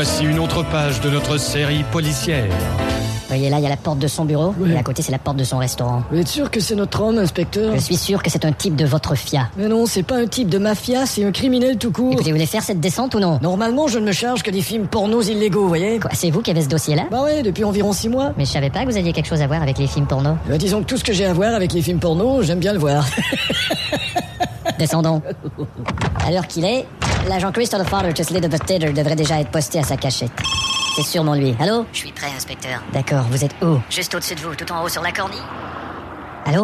Voici une autre page de notre série policière. Voyez là, il y a la porte de son bureau, Oui. et à côté c'est la porte de son restaurant. Vous êtes sûr que c'est notre homme, inspecteur? Je suis sûr que c'est un type de votre FIA. Mais non, c'est pas un type de mafia, c'est un criminel tout court. Écoutez, vous voulez faire cette descente ou non? Normalement, je ne me charge que des films pornos illégaux, voyez. Quoi, c'est vous qui avez ce dossier-là? Bah ouais, depuis environ 6 mois. Mais je savais pas que vous aviez quelque chose à voir avec les films porno. Disons que tout ce que j'ai à voir avec les films pornos, j'aime bien le voir. Descendons. À l'heure qu'il est, l'agent Crystal Father Chesley de The Theater devrait déjà être posté à sa cachette. C'est sûrement lui. Allô? Je suis prêt, inspecteur. D'accord, vous êtes où? Juste au-dessus de vous, tout en haut sur la cornille. Allô?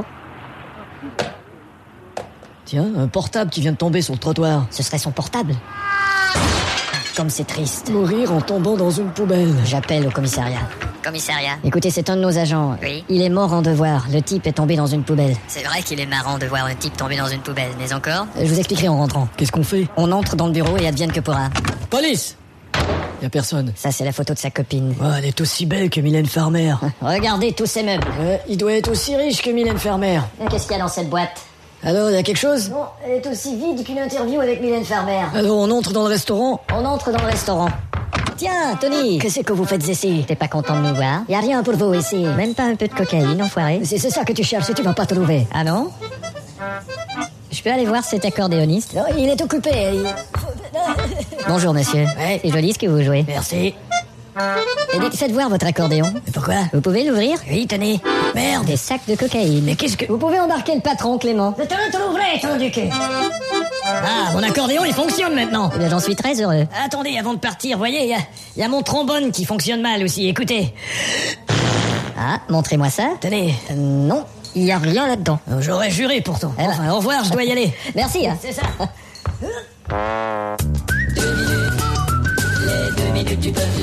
Tiens, un portable qui vient de tomber sur le trottoir. Ce serait son portable. Comme c'est triste. Mourir en tombant dans une poubelle. J'appelle au commissariat. Commissariat. Écoutez, c'est un de nos agents. Oui. Il est mort en devoir. Le type est tombé dans une poubelle. C'est vrai qu'il est marrant de voir un type tomber dans une poubelle, mais encore? Je vous expliquerai en rentrant. Qu'est-ce qu'on fait? On entre dans le bureau et advienne que pourra. Police! Y a personne. Ça, c'est la photo de sa copine. Oh, elle est aussi belle que Mylène Farmer. Regardez tous ces meubles. Il doit être aussi riche que Mylène Farmer. Qu'est-ce qu'il y a dans cette boîte? Alors, y a quelque chose? Bon, elle est aussi vide qu'une interview avec Mylène Farmer. Alors, on entre dans le restaurant? On entre dans le restaurant. Tiens, Tony, Qu'est-ce que vous faites ici? t'es pas content de nous voir? Y a rien pour vous ici. Même pas un peu de cocaïne, enfoiré? C'est ça que tu cherches, tu vas pas trouver. Ah non? Je peux aller voir cet accordéoniste? Non, il est occupé. Bonjour, monsieur. Ouais. C'est joli ce que vous jouez. Merci. Et dites, faites voir votre accordéon. Mais pourquoi? Vous pouvez l'ouvrir? Oui, tenez. Merde. Des sacs de cocaïne. Mais qu'est-ce que... Vous pouvez embarquer le patron, Clément. C'est un trouvé, ton du cul. Ah, mon accordéon, il fonctionne maintenant. Eh bien, j'en suis très heureux. Attendez, avant de partir, voyez, il y a mon trombone qui fonctionne mal aussi, écoutez. Ah, montrez-moi ça. Tenez. Non, il y a rien là-dedans. J'aurais juré pourtant. Eh ben. Enfin, au revoir, je dois y aller. Merci. Hein. C'est ça. 2 minutes du beurre.